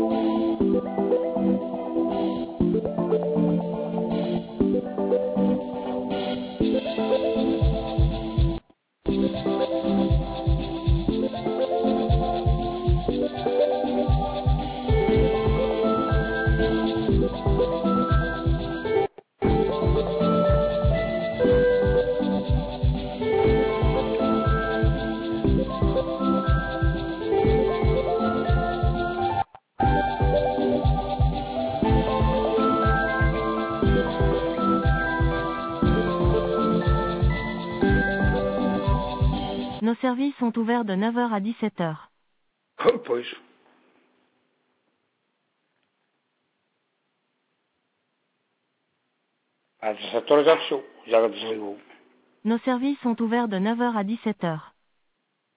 Nos services sont ouverts de 9 heures à 17 heures. Oh, pois. Às 17 horas já fechou. Já desligou. Nos services sont ouverts de 9 heures à 17 heures.